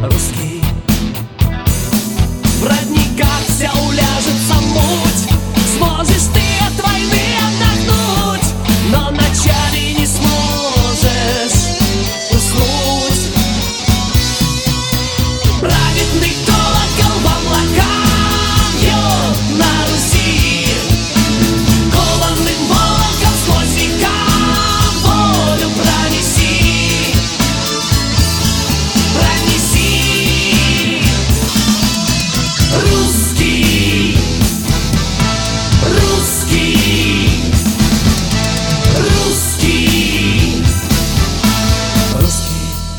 русский. В родниках вся уляжется муть, сможешь ты от войны отдохнуть, но ночами не сможешь уснуть. Праведный колокол в облаках бьет на Руси, кованым волоком сквозь века волю пронеси, пронеси. Русский, русский, русский, русский.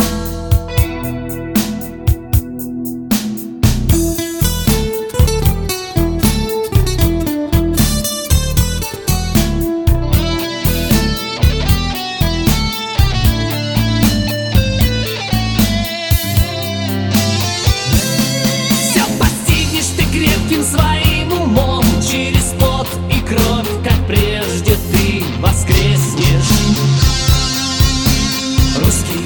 Крепким своим умом, через пот и кровь, как прежде ты воскреснешь. Русский.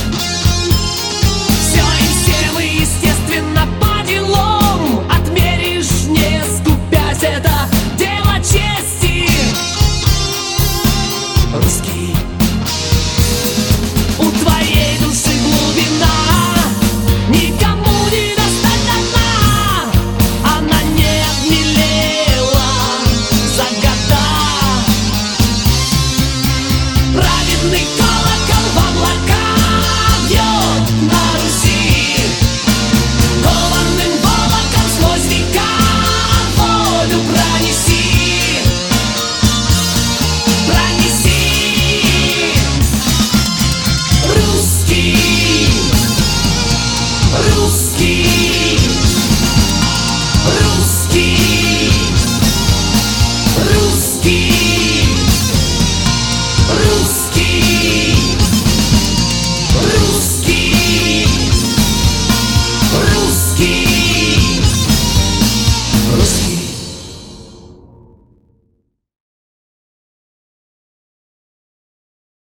Все и всем, и естественно по делам отмеришь, не скупясь, это дело чести. Русский. У твоей души глубина, никому не достать до дна. Она не обмелела за года. Праведный колокол в облаках бьет на Руси, кованым волоком сквозь века волю пронеси, пронеси. Русский, русский.